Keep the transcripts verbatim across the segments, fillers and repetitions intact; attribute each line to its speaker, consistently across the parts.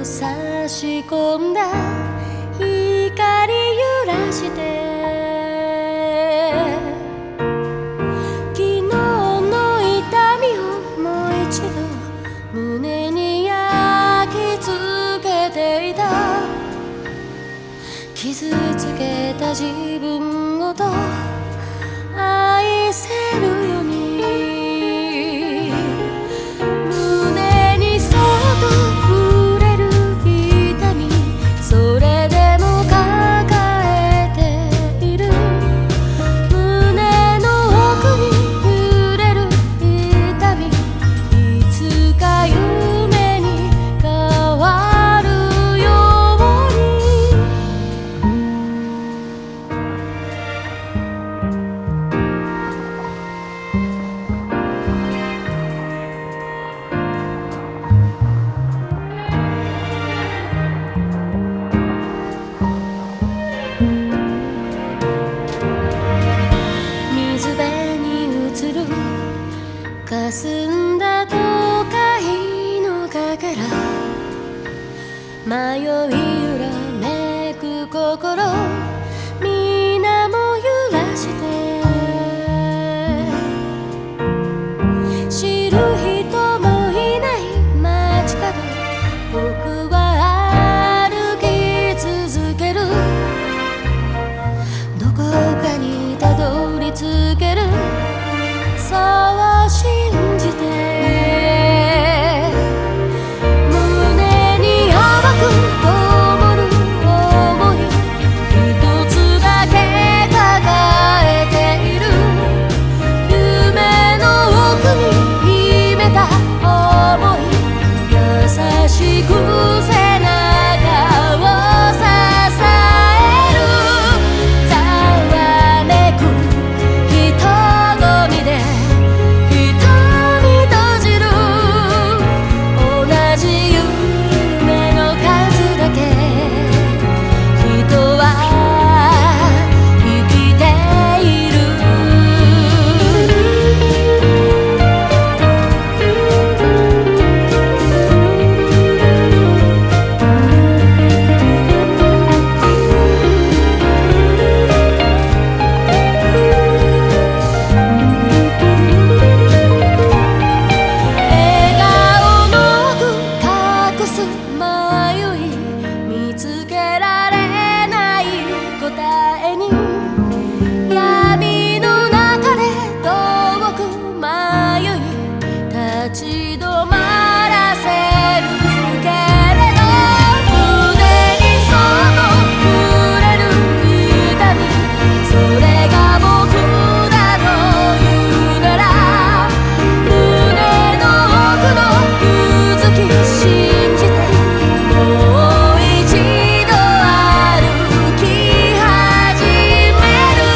Speaker 1: 差し込んだ光揺らして昨日の痛みをもう一度胸に焼き付けていた傷つけた自分ごと愛せるように胸にそっと触れる痛みそれでも抱えている胸の奥に揺れる痛みいつか夢に変わるように水辺に映る霞んだ都会のかけら迷い揺らめく心皆も揺らして知る人もいない街角僕は歩き続けるどこかにたどり着けるそう信じて胸に淡く灯る想い一つだけ抱えている夢の奥に秘めた想い優しく背中を支えるざわめく人混みで瞳閉じる同じ夢の数だけ人は生きている笑顔の奥隠す迷い見つけられない答えに闇の中で遠く迷い立ち止まらせるけれど胸にそっと触れる痛みそれが僕だというなら胸の奥のうずき信じてもう一度歩き始める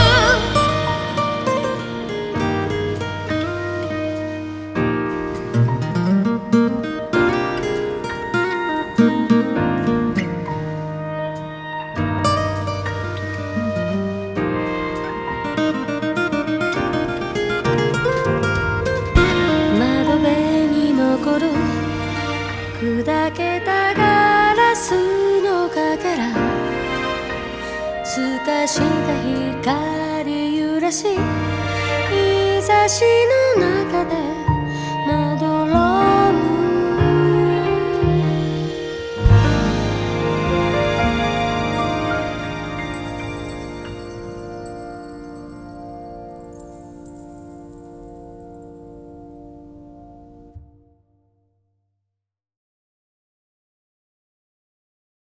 Speaker 1: 窓辺に残る砕けたガラスのかけら透かした光揺らし日差しの中で